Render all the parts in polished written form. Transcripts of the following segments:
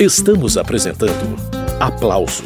Estamos apresentando Aplauso.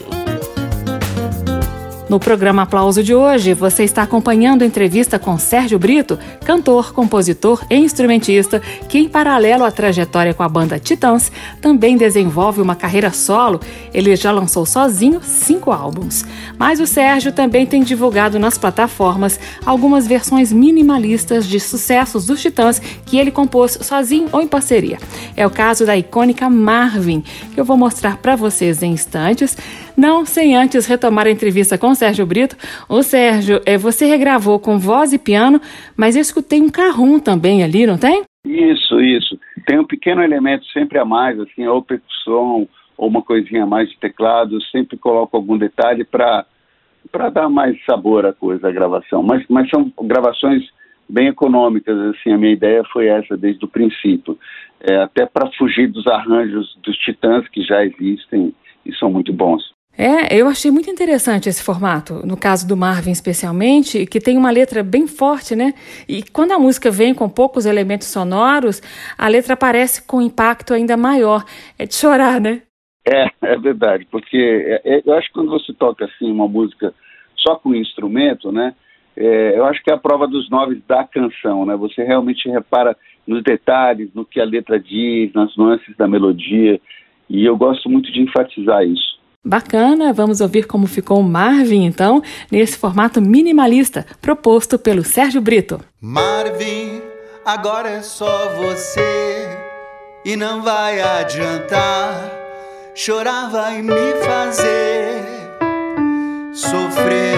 No programa Aplauso de hoje, você está acompanhando a entrevista com Sérgio Brito, cantor, compositor e instrumentista, que, em paralelo à trajetória com a banda Titãs, também desenvolve uma carreira solo. Ele já lançou sozinho 5 álbuns. Mas o Sérgio também tem divulgado nas plataformas algumas versões minimalistas de sucessos dos Titãs que ele compôs sozinho ou em parceria. É o caso da icônica Marvin, que eu vou mostrar para vocês em instantes. Não sem antes retomar a entrevista com o Sérgio Brito. Ô Sérgio, você regravou com voz e piano, mas eu escutei um carrom também ali, não tem? Isso. Tem um pequeno elemento sempre a mais, assim, ou percussão, ou uma coisinha a mais de teclado. Eu sempre coloco algum detalhe para dar mais sabor à coisa, à gravação. Mas são gravações bem econômicas, assim, a minha ideia foi essa desde o princípio. Até para fugir dos arranjos dos Titãs que já existem e são muito bons. Eu achei muito interessante esse formato, no caso do Marvin especialmente, que tem uma letra bem forte, né? E quando a música vem com poucos elementos sonoros, a letra aparece com um impacto ainda maior. É de chorar, né? É verdade, porque eu acho que quando você toca assim uma música só com instrumento, né? Eu acho que é a prova dos 9 da canção, né? Você realmente repara nos detalhes, no que a letra diz, nas nuances da melodia, e eu gosto muito de enfatizar isso. Bacana, vamos ouvir como ficou o Marvin, então, nesse formato minimalista proposto pelo Sérgio Brito. Marvin, agora é só você e não vai adiantar. Chorar vai me fazer sofrer.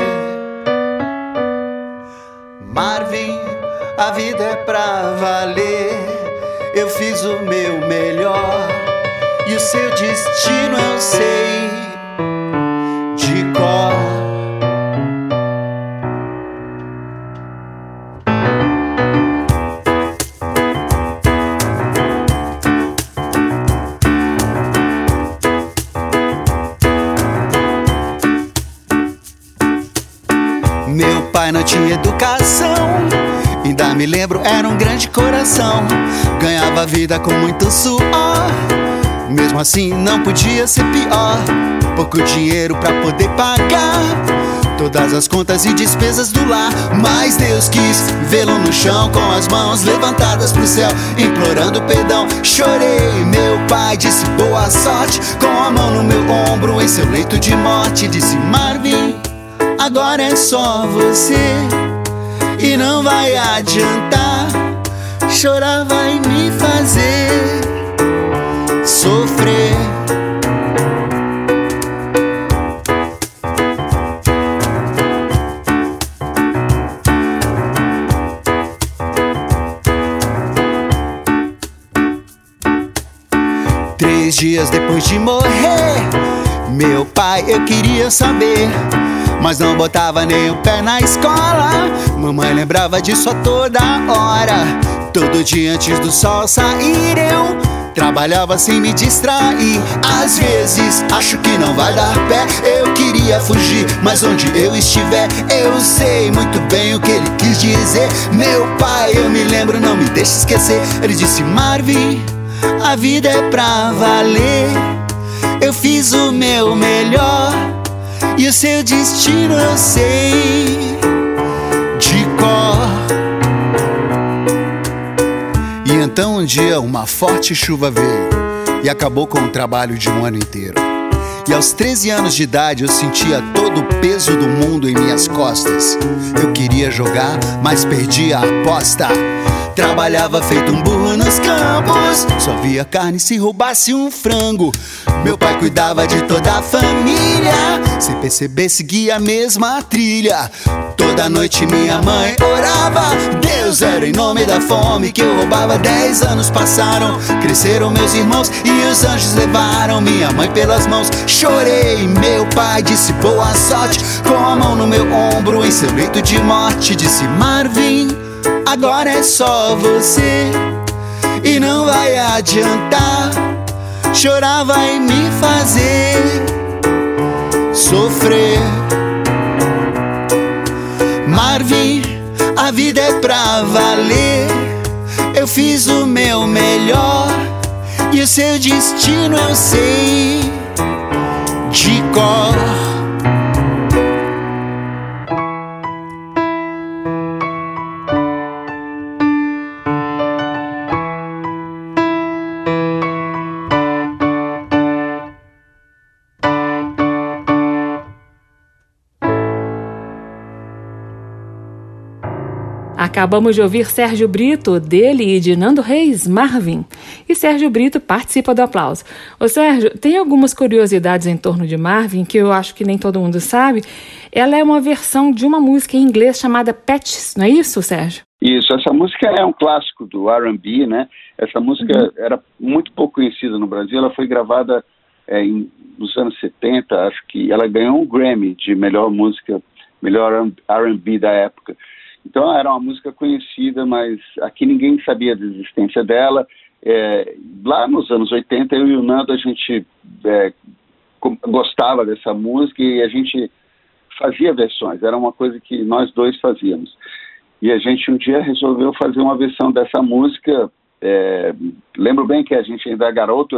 Marvin, a vida é pra valer. Eu fiz o meu melhor e o seu destino eu sei de cor. Meu pai não tinha educação, ainda me lembro, era um grande coração. Ganhava vida com muito suor, mesmo assim não podia ser pior. Pouco dinheiro pra poder pagar todas as contas e despesas do lar, mas Deus quis vê-lo no chão com as mãos levantadas pro céu, implorando perdão. Chorei, meu pai disse boa sorte, com a mão no meu ombro em seu leito de morte. Disse Marvin, agora é só você e não vai adiantar. Chorar vai me fazer sofrer. Dias depois de morrer, meu pai eu queria saber, mas não botava nem o pé na escola. Mamãe lembrava disso a toda hora. Todo dia antes do sol sair eu trabalhava sem me distrair. Às vezes acho que não vai dar pé, eu queria fugir, mas onde eu estiver eu sei muito bem o que ele quis dizer. Meu pai, eu me lembro, não me deixe esquecer. Ele disse Marvin, a vida é pra valer. Eu fiz o meu melhor e o seu destino eu sei de cor. E então um dia uma forte chuva veio e acabou com o trabalho de um ano inteiro. E aos 13 anos de idade eu sentia todo o peso do mundo em minhas costas. Eu queria jogar, mas perdi a aposta. Trabalhava feito um burro nos campos, só via carne se roubasse um frango. Meu pai cuidava de toda a família, sem perceber seguia a mesma trilha. Toda noite minha mãe orava, Deus era em nome da fome que eu roubava. 10 anos passaram, cresceram meus irmãos e os anjos levaram minha mãe pelas mãos. Chorei, meu pai disse boa sorte, com a mão no meu ombro em seu leito de morte. Disse Marvin, agora é só você e não vai adiantar. Chorar vai me fazer sofrer. Marvin, a vida é pra valer. Eu fiz o meu melhor e o seu destino eu sei de cor. Acabamos de ouvir Sérgio Brito, dele e de Nando Reis, Marvin. E Sérgio Brito participa do aplauso. Ô Sérgio, tem algumas curiosidades em torno de Marvin que eu acho que nem todo mundo sabe. Ela é uma versão de uma música em inglês chamada Patches, não é isso, Sérgio? Isso, essa música é um clássico do R&B, né? Essa música era muito pouco conhecida no Brasil, ela foi gravada nos anos 70, acho que ela ganhou um Grammy de melhor música, melhor R&B da época. Então era uma música conhecida, mas aqui ninguém sabia da existência dela. Lá nos anos 80, eu e o Nando, a gente gostava dessa música e a gente fazia versões, era uma coisa que nós dois fazíamos. E a gente um dia resolveu fazer uma versão dessa música. Lembro bem que a gente ainda é garoto,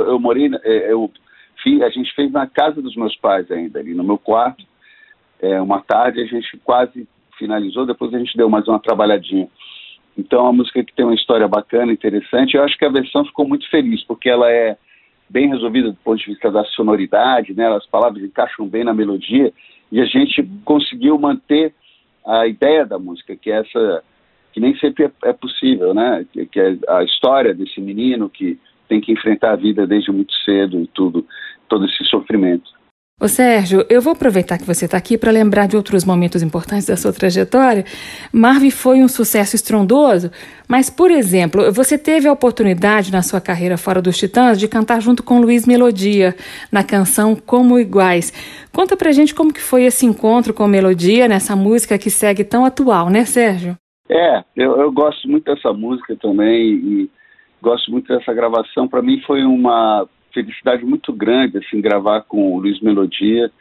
a gente fez na casa dos meus pais ainda, ali no meu quarto. Uma tarde a gente quase finalizou, depois a gente deu mais uma trabalhadinha. Então, é uma música que tem uma história bacana, interessante. Eu acho que a versão ficou muito feliz, porque ela é bem resolvida do ponto de vista da sonoridade, né? As palavras encaixam bem na melodia, e a gente conseguiu manter a ideia da música, que é essa, que nem sempre é possível, né? Que é a história desse menino que tem que enfrentar a vida desde muito cedo e todo esse sofrimento. Ô Sérgio, eu vou aproveitar que você está aqui para lembrar de outros momentos importantes da sua trajetória. Marvin foi um sucesso estrondoso, mas, por exemplo, você teve a oportunidade na sua carreira fora dos Titãs de cantar junto com Luiz Melodia na canção Como Iguais. Conta pra gente como que foi esse encontro com Melodia nessa música que segue tão atual, né, Sérgio? Eu gosto muito dessa música também e gosto muito dessa gravação. Para mim foi uma felicidade muito grande, assim, gravar com o Luiz Melodia.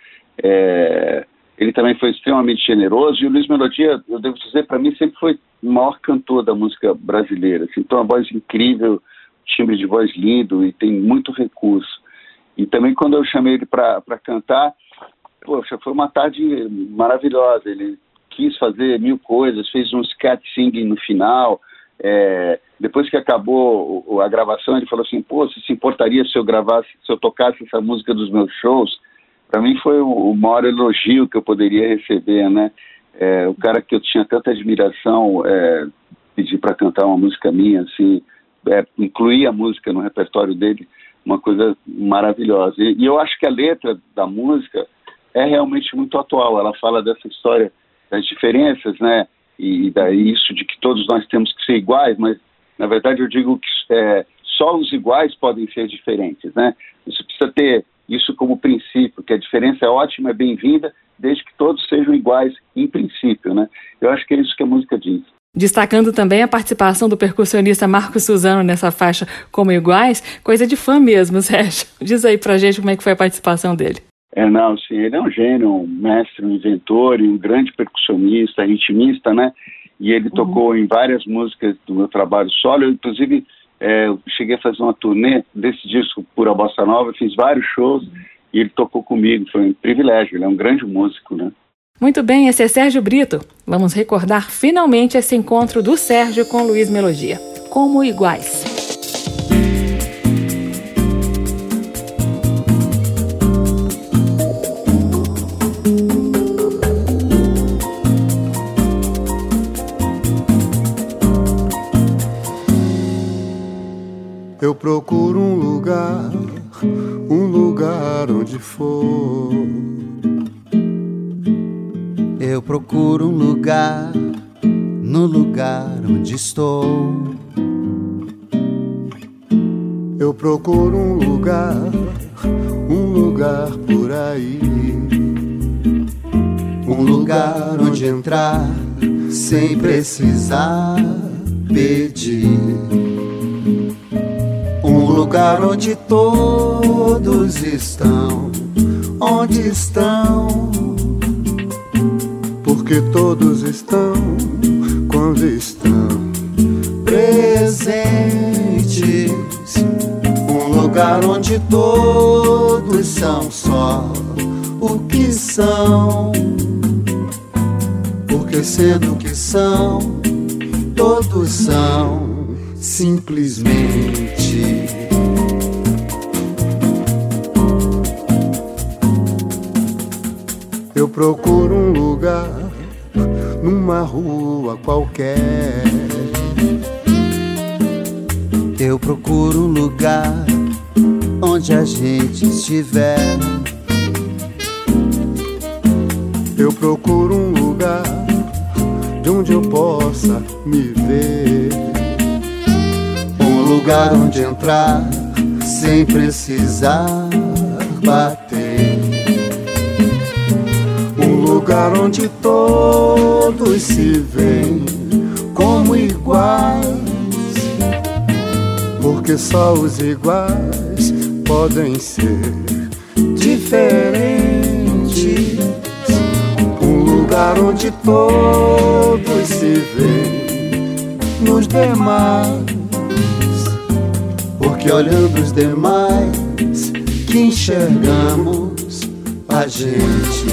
Ele também foi extremamente generoso, e o Luiz Melodia, eu devo dizer, para mim sempre foi o maior cantor da música brasileira, assim, tem uma voz incrível, timbre de voz lindo e tem muito recurso. E também quando eu chamei ele para cantar, poxa, foi uma tarde maravilhosa. Ele quis fazer 1000 coisas, fez um scat singing no final. Depois que acabou a gravação, ele falou assim: você se importaria se eu tocasse essa música dos meus shows? Para mim foi o maior elogio que eu poderia receber, né? O cara que eu tinha tanta admiração, pedir para cantar uma música minha, assim, incluir a música no repertório dele, uma coisa maravilhosa. E eu acho que a letra da música é realmente muito atual. Ela fala dessa história das diferenças, né? E daí isso de que todos nós temos que ser iguais, mas na verdade eu digo que só os iguais podem ser diferentes, né? Você precisa ter isso como princípio, que a diferença é ótima, é bem-vinda, desde que todos sejam iguais em princípio, né? Eu acho que é isso que a música diz. Destacando também a participação do percussionista Marco Suzano nessa faixa Como Iguais, coisa de fã mesmo, Sérgio. Diz aí pra gente como é que foi a participação dele. Sim, ele é um gênio, um mestre, um inventor e um grande percussionista, ritmista, né? E ele tocou em várias músicas do meu trabalho solo. Eu, inclusive, eu cheguei a fazer uma turnê desse disco Pura Bossa Nova, fiz vários shows e ele tocou comigo. Foi um privilégio, ele é um grande músico, né? Muito bem, esse é Sérgio Brito. Vamos recordar finalmente esse encontro do Sérgio com Luiz Melodia. Como Iguais. Eu procuro um lugar onde for. Eu procuro um lugar, no lugar onde estou. Eu procuro um lugar por aí. Um lugar onde entrar sem precisar pedir. Um lugar onde todos estão, onde estão. Porque todos estão quando estão presentes. Um lugar lugar onde todos são só o que são, porque sendo o que são, todos são simplesmente. Eu procuro um lugar numa rua qualquer. Eu procuro um lugar onde a gente estiver. Eu procuro um lugar de onde eu possa me ver. Um lugar onde entrar sem precisar bater. Um lugar onde todos se veem como iguais, porque só os iguais podem ser diferentes. Um lugar onde todos se veem nos demais, porque olhando os demais que enxergamos a gente.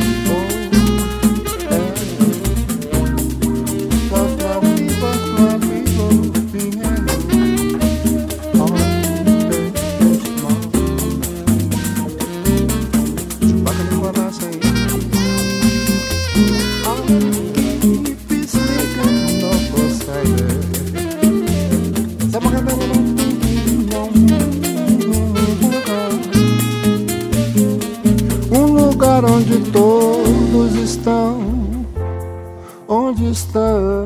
Onde todos estão, onde estão,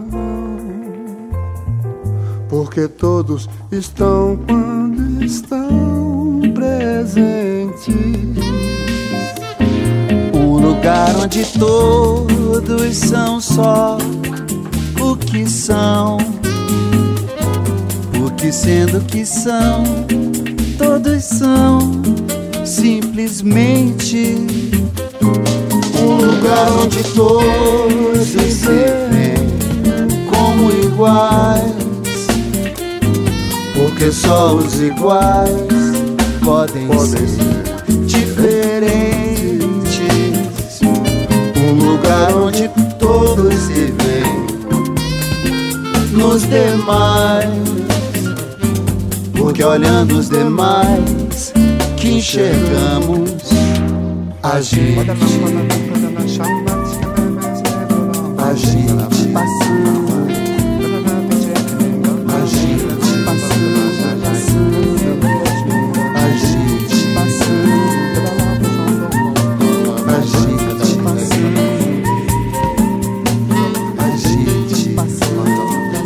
porque todos estão quando estão presentes. Um lugar onde todos são só o que são, porque sendo o que são, todos são simplesmente. Um lugar onde todos se veem como iguais, porque só os iguais podem ser diferentes. Um lugar onde todos se veem nos demais, porque olhando os demais que enxergamos a gente. A gente passando, a gente passando, a gente passando, a gente passando, a gente passando.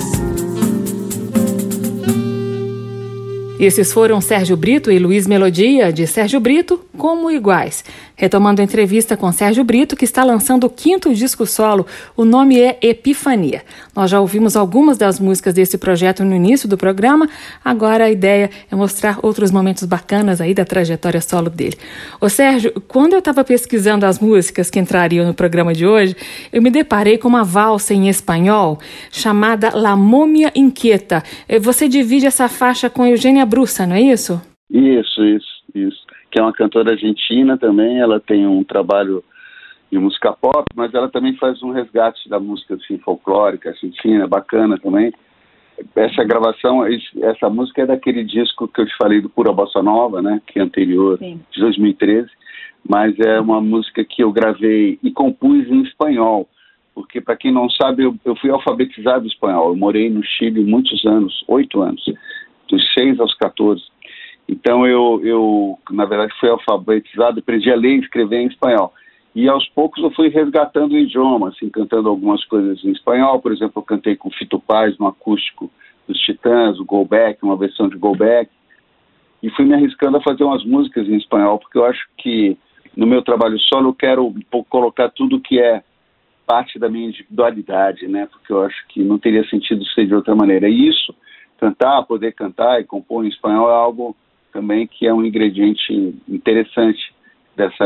Esses foram Sérgio Brito e Luiz Melodia, de Sérgio Brito, Como Iguais. Retomando a entrevista com Sérgio Brito, que está lançando o 5º disco solo, o nome é Epifania. Nós já ouvimos algumas das músicas desse projeto no início do programa, agora a ideia é mostrar outros momentos bacanas aí da trajetória solo dele. Ô Sérgio, quando eu estava pesquisando as músicas que entrariam no programa de hoje, eu me deparei com uma valsa em espanhol chamada La Momia Inquieta. Você divide essa faixa com Eugênia Brusa, não é isso? Isso. Que é uma cantora argentina também. Ela tem um trabalho de música pop, mas ela também faz um resgate da música assim, folclórica argentina, bacana também. Essa gravação, essa música é daquele disco que eu te falei do Pura Bossa Nova, né, que é anterior, sim, de 2013, mas é uma música que eu gravei e compus em espanhol, porque para quem não sabe, eu fui alfabetizado em espanhol. Eu morei no Chile muitos anos, 8 anos, dos 6 aos 14. Então eu na verdade, fui alfabetizado, aprendi a ler e escrever em espanhol. E aos poucos eu fui resgatando o idioma, assim, cantando algumas coisas em espanhol. Por exemplo, eu cantei com Fito Paz no acústico dos Titãs, o Go Back, uma versão de Go Back. E fui me arriscando a fazer umas músicas em espanhol, porque eu acho que no meu trabalho solo eu quero um pouco colocar tudo que é parte da minha individualidade, né? Porque eu acho que não teria sentido ser de outra maneira. E isso, poder cantar e compor em espanhol é algo também que é um ingrediente interessante desse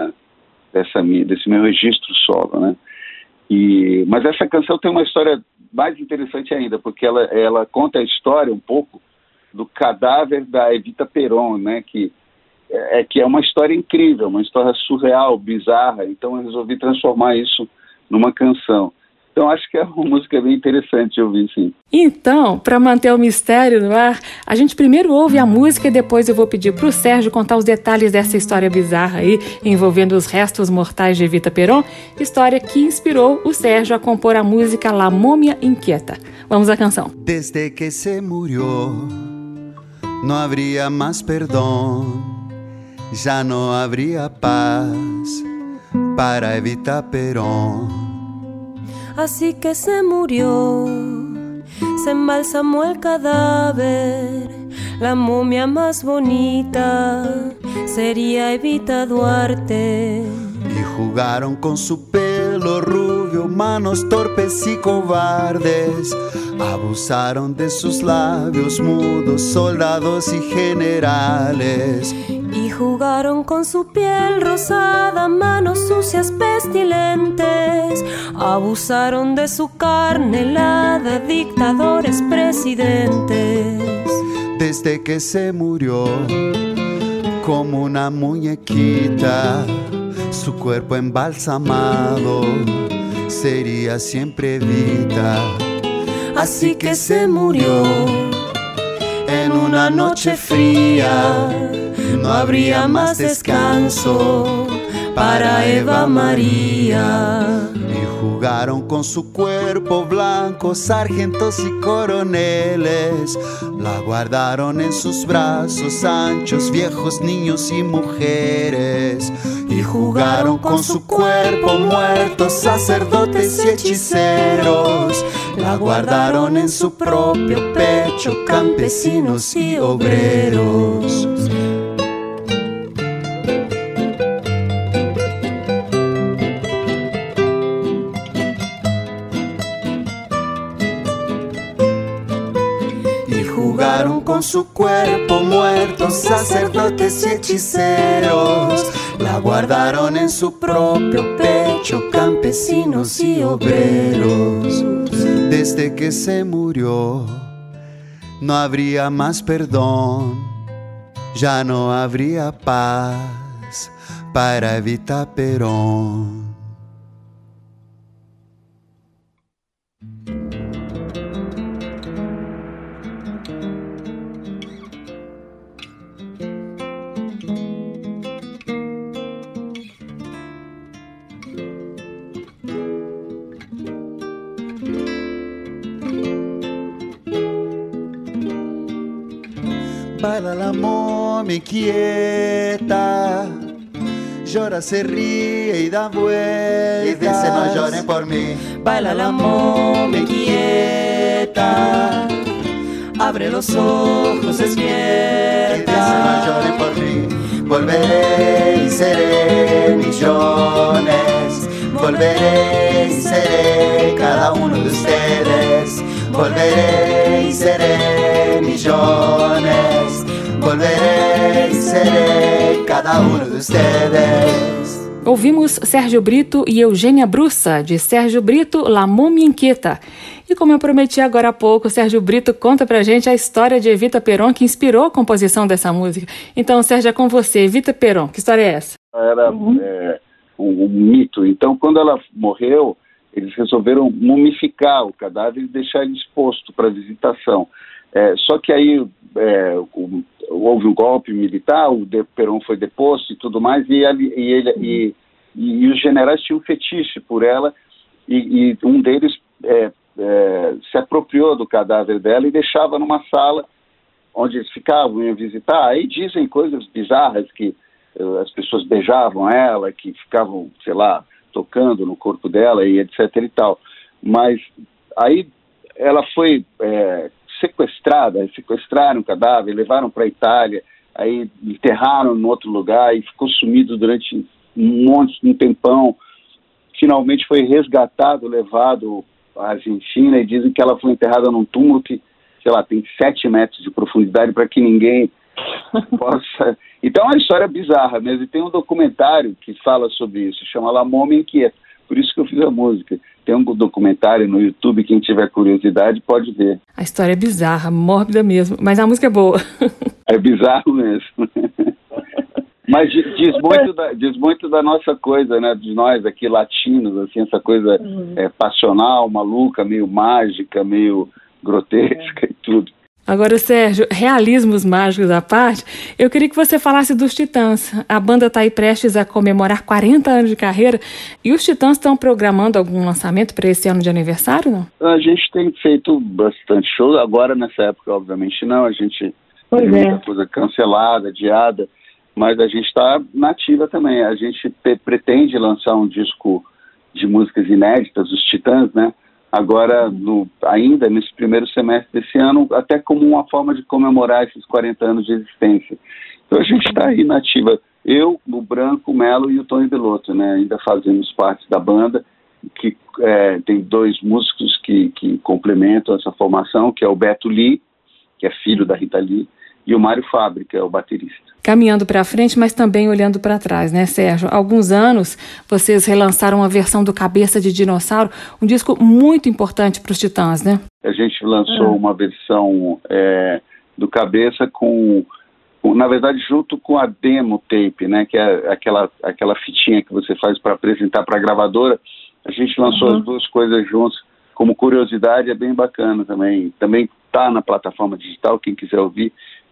meu registro solo, né? Mas essa canção tem uma história mais interessante ainda, porque ela conta a história um pouco do cadáver da Evita Peron, né, que é uma história incrível, uma história surreal, bizarra. Então eu resolvi transformar isso numa canção. Então acho que é uma música bem interessante de ouvir, sim. Então, para manter o mistério no ar, a gente primeiro ouve a música e depois eu vou pedir para o Sérgio contar os detalhes dessa história bizarra aí, envolvendo os restos mortais de Evita Peron, história que inspirou o Sérgio a compor a música La Momia Inquieta. Vamos à canção. Desde que se murió, no habría más perdón, ya no habría paz para Evita Peron. Así que se murió, se embalsamó el cadáver, la momia más bonita sería Evita Duarte. Y jugaron con su pelo rubio, manos torpes y cobardes. Abusaron de sus labios mudos, soldados y generales. Y jugaron con su piel rosada, manos sucias pestilentes. Abusaron de su carne helada, dictadores, presidentes. Desde que se murió, como una muñequita, su cuerpo embalsamado sería siempre Evita. Así que se murió en una noche fría. No habría más descanso para Eva María. Y jugaron con su cuerpo blanco sargentos y coroneles. La guardaron en sus brazos anchos, viejos, niños y mujeres. Y jugaron con su cuerpo muerto sacerdotes y hechiceros. La guardaron en su propio pecho campesinos y obreros. Jugaron con su cuerpo muerto sacerdotes y hechiceros. La guardaron en su propio pecho campesinos y obreros. Desde que se murió, no habría más perdón, ya no habría paz para Evita Peron. Baila la momia quieta, llora, se ríe y da vueltas. Y dice no lloren por mí. Baila la momia quieta, abre los ojos, despierta. Y dice no lloren por mí. Volveré y seré millones. Volveré y seré cada uno de ustedes. Volveré y seré millones. Volveré y seré cada uno de ustedes. Ouvimos Sérgio Brito e Eugênia Brussa, de Sérgio Brito, La Momia Inquieta. E como eu prometi agora há pouco, Sérgio Brito conta pra gente a história de Evita Peron, que inspirou a composição dessa música. Então, Sérgio, é com você. Evita Peron, que história é essa? Era um mito. Então, quando ela morreu, eles resolveram mumificar o cadáver e deixar ele exposto para visitação. Só que aí houve um golpe militar, o Peron foi deposto e tudo mais, e os generais tinham um fetiche por ela, e um deles se apropriou do cadáver dela e deixava numa sala onde eles ficavam, iam visitar. Aí dizem coisas bizarras, que as pessoas beijavam ela, que ficavam, sei lá, tocando no corpo dela e etc e tal. Mas aí ela foi sequestraram o cadáver, levaram para a Itália, aí enterraram em outro lugar e ficou sumido durante um tempão. Finalmente foi resgatado, levado à Argentina, e dizem que ela foi enterrada num túmulo que, sei lá, tem 7 metros de profundidade para que ninguém possa... Então é uma história bizarra mesmo, e tem um documentário que fala sobre isso, chama La Momia Inquieta. Por isso que eu fiz a música. Tem um documentário no YouTube, quem tiver curiosidade pode ver. A história é bizarra, mórbida mesmo, mas a música é boa. É bizarro mesmo. Mas diz muito da nossa coisa, né? De nós aqui latinos, assim, essa coisa passional, maluca, meio mágica, meio grotesca e tudo. Agora, Sérgio, realismos mágicos à parte, eu queria que você falasse dos Titãs. A banda está aí prestes a comemorar 40 anos de carreira e os Titãs estão programando algum lançamento para esse ano de aniversário, não? A gente tem feito bastante show, agora nessa época, obviamente não, a gente tem muita coisa cancelada, adiada, mas a gente está nativa também. A gente pretende lançar um disco de músicas inéditas, os Titãs, né? Agora, ainda nesse primeiro semestre desse ano, até como uma forma de comemorar esses 40 anos de existência. Então a gente está aí na ativa. Eu, o Branco, o Melo e o Tony Belotto, né? Ainda fazemos parte da banda, que tem 2 músicos que complementam essa formação, que é o Beto Lee, que é filho da Rita Lee, e o Mário Fabre, que é o baterista. Caminhando para frente, mas também olhando para trás, né, Sérgio? Há alguns anos, vocês relançaram uma versão do Cabeça de Dinossauro, um disco muito importante para os Titãs, né? A gente lançou uma versão do Cabeça na verdade, junto com a demo tape, né, que é aquela fitinha que você faz para apresentar para a gravadora. A gente lançou as duas coisas juntos. Como curiosidade, é bem bacana também. Também está na plataforma digital, quem quiser ouvir.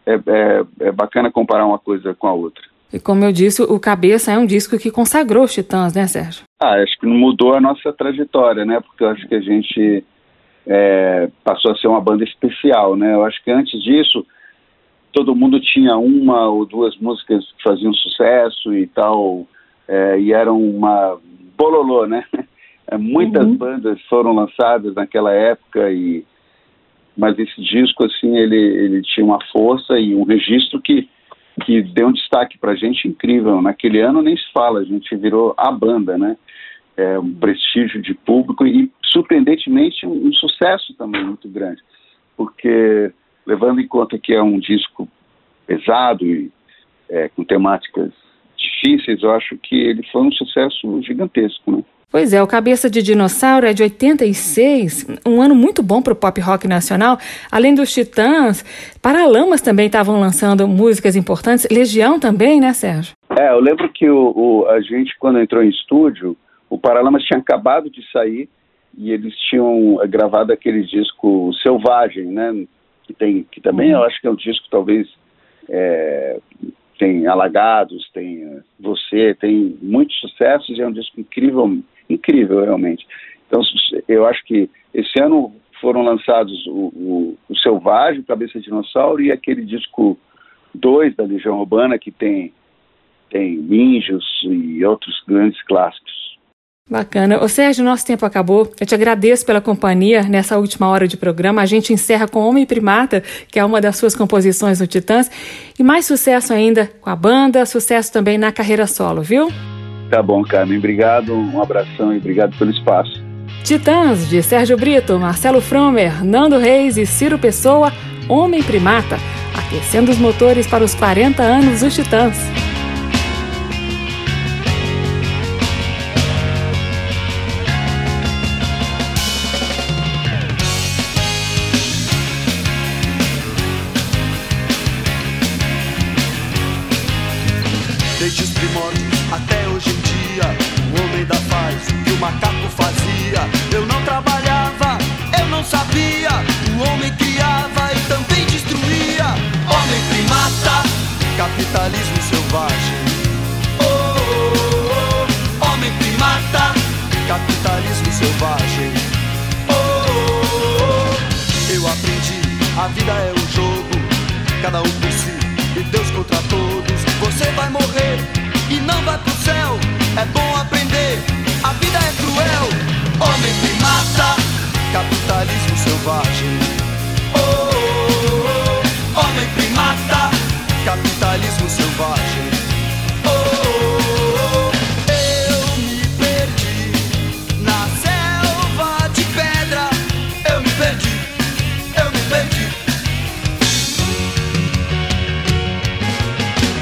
É bacana comparar uma coisa com a outra. E como eu disse, o Cabeça é um disco que consagrou os Titãs, né, Sérgio? Acho que mudou a nossa trajetória, né? Porque eu acho que a gente passou a ser uma banda especial, né? Eu acho que antes disso, todo mundo tinha 1 ou 2 músicas que faziam sucesso e tal, e eram uma bololô, né? Muitas bandas foram lançadas naquela época, mas esse disco, assim, ele tinha uma força e um registro que deu um destaque pra gente incrível. Naquele ano nem se fala, a gente virou a banda, né? Um prestígio de público e, surpreendentemente, um sucesso também muito grande. Porque, levando em conta que é um disco pesado e com temáticas difíceis, eu acho que ele foi um sucesso gigantesco, né? Pois é, o Cabeça de Dinossauro é de 86, um ano muito bom para o pop rock nacional. Além dos Titãs, Paralamas também estavam lançando músicas importantes, Legião também, né, Sérgio? Eu lembro que a gente, quando entrou em estúdio, o Paralamas tinha acabado de sair e eles tinham gravado aquele disco Selvagem, né, que também eu acho que é um disco talvez... tem Alagados, tem Você, tem muitos sucessos e é um disco incrível realmente. Então eu acho que esse ano foram lançados o Selvagem, o Cabeça de Dinossauro e aquele disco 2 da Legião Urbana que tem Ninjos e outros grandes clássicos. Bacana. Ô Sérgio, nosso tempo acabou. Eu te agradeço pela companhia nessa última hora de programa. A gente encerra com Homem Primata, que é uma das suas composições no Titãs. E mais sucesso ainda com a banda, sucesso também na carreira solo, viu? Tá bom, Carmen. Obrigado, um abração e obrigado pelo espaço. Titãs, de Sérgio Brito, Marcelo Fromer, Nando Reis e Ciro Pessoa, Homem Primata, aquecendo os motores para os 40 anos dos Titãs. Desde os primórdios até hoje em dia, o homem da paz, o que o macaco fazia. Eu não trabalhava, eu não sabia. O homem criava e também destruía. Homem primata, capitalismo selvagem. Oh, oh, oh. Homem primata, capitalismo selvagem. Oh, oh, oh. Eu aprendi, a vida é um jogo, cada um por si e Deus contra todos. Você vai morrer e não vai pro céu. É bom aprender, a vida é cruel. Homem primata, capitalismo selvagem. Oh, oh, oh. Homem primata, capitalismo selvagem. Oh, oh, oh. Eu me perdi na selva de pedra. Eu me perdi, eu me perdi.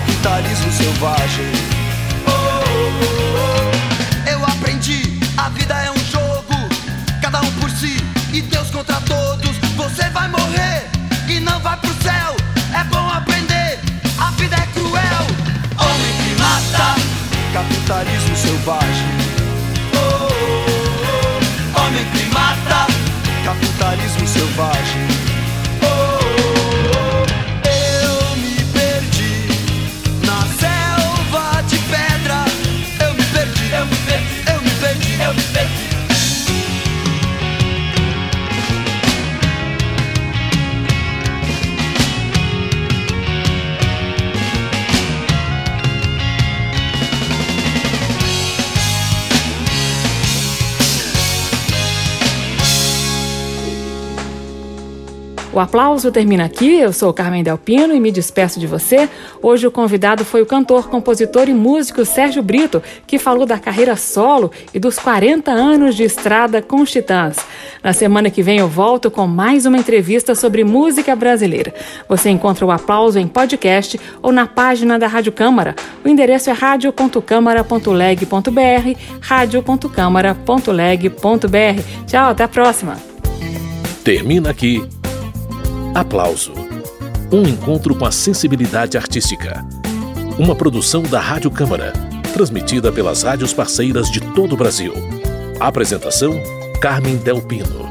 capitalismo selvagem. Eu aprendi, a vida é um jogo, cada um por si e Deus contra todos. Você vai morrer e não vai pro céu, é bom aprender, a vida é cruel. Homem que mata, capitalismo selvagem. Homem que mata, capitalismo selvagem. Eu me perdi na selva de pedra. Eu me perdi, eu me perdi, eu me perdi, eu me perdi. O Aplauso termina aqui. Eu sou Carmen Del Pino e me despeço de você. Hoje o convidado foi o cantor, compositor e músico Sérgio Brito, que falou da carreira solo e dos 40 anos de estrada com os Titãs. Na semana que vem eu volto com mais uma entrevista sobre música brasileira. Você encontra o Aplauso em podcast ou na página da Rádio Câmara. O endereço é radio.câmara.leg.br, radio.câmara.leg.br. Tchau, até a próxima. Termina aqui Aplauso, um encontro com a sensibilidade artística. Uma produção da Rádio Câmara, transmitida pelas rádios parceiras de todo o Brasil. Apresentação, Carmen Del Pino.